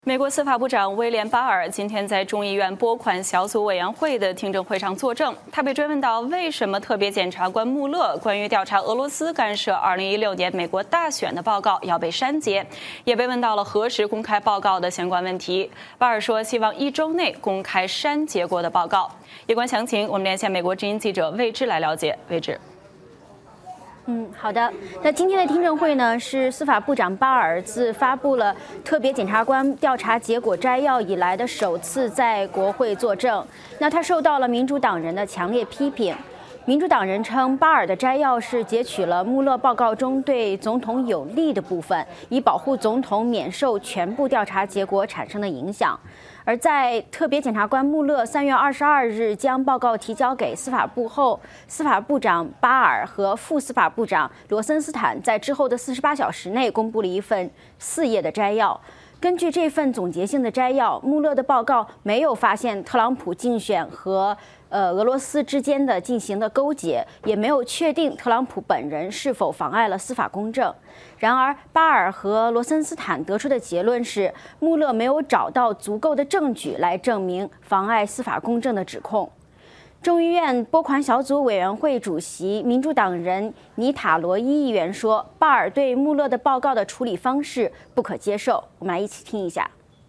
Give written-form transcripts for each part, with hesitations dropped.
美国司法部长威廉·巴尔今天在众议院拨款小组委员会的听证会上作证。他被追问到为什么特别检察官穆勒关于调查俄罗斯干涉2016年美国大选的报告要被删节，也被问到了何时公开报告的相关问题。巴尔说，希望1周内公开删节过的报告。有关详情，我们连线美国之音记者魏志来了解。魏志。 好的。那今天的听证会呢，是司法部长巴尔自发布了特别检察官调查结果摘要以来的首次在国会作证。那他受到了民主党人的强烈批评。民主党人称，巴尔的摘要是截取了穆勒报告中对总统有利的部分，以保护总统免受全部调查结果产生的影响。而在特别检察官穆勒3月22日将报告提交给司法部后，司法部长巴尔和副司法部长罗森斯坦在之后的48小时内公布了一份4页的摘要。根据这份总结性的摘要，穆勒的报告没有发现特朗普竞选和俄罗斯之间的进行的勾结，也没有确定特朗普本人是否妨碍了司法公正。然而，巴尔和罗森斯坦得出的结论是，穆勒没有找到足够的证据来证明妨碍司法公正的指控。众议院拨款小组委员会主席民主党人尼塔罗伊议员说，巴尔对穆勒的报告的处理方式不可接受。我们来一起听一下。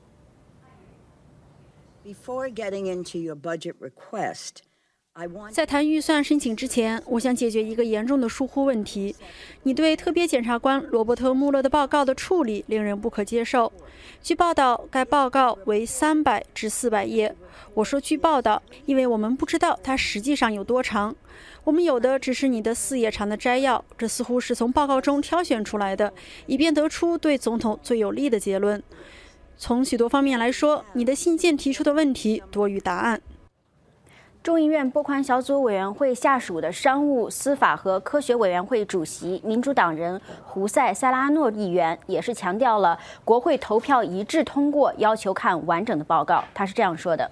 在谈预算申请之前，我想解决一个严重的疏忽问题。你对特别检察官罗伯特·穆勒的报告的处理令人不可接受。据报道，该报告为300至400页。我说据报道，因为我们不知道它实际上有多长。我们有的只是你的4页长的摘要，这似乎是从报告中挑选出来的，以便得出对总统最有利的结论。从许多方面来说，你的信件提出的问题多于答案。 众议院拨款小组委员会下属的商务、司法和科学委员会主席民主党人胡塞·塞拉诺议员也是强调了国会投票一致通过要求看完整的报告。他是这样说的：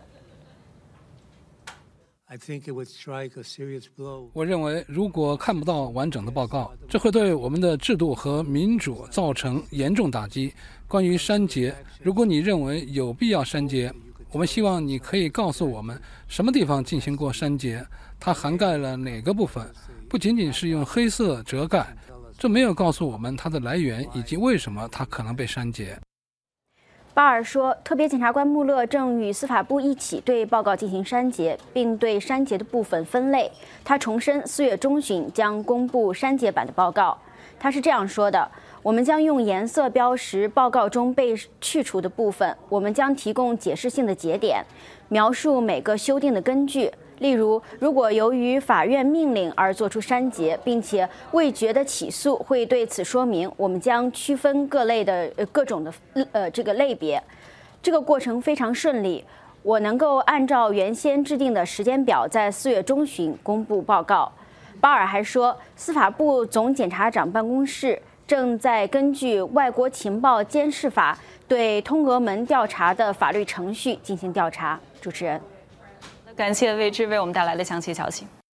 我认为，如果看不到完整的报告，这会对我们的制度和民主造成严重打击。关于删节，如果你认为有必要删节，我们希望你可以告诉我们什么地方进行过删节，它涵盖了哪个部分，不仅仅是用黑色遮盖，这没有告诉我们它的来源以及为什么它可能被删节。 巴尔说，特别检察官穆勒正与司法部一起对报告进行删节，并对删节的部分分类。他重申4月中旬将公布删节版的报告。他是这样说的：我们将用颜色标识报告中被去除的部分，我们将提供解释性的节点，描述每个修订的根据。例如，如果由于法院命令而作出删节，并且未决的起诉会对此说明，我们将区分各种的这个类别。这个过程非常顺利，我能够按照原先制定的时间表，在4月中旬公布报告。巴尔还说，司法部总检察长办公室正在根据外国情报监视法对通俄门调查的法律程序进行调查。主持人， 感谢魏志为我们带来的详细消息。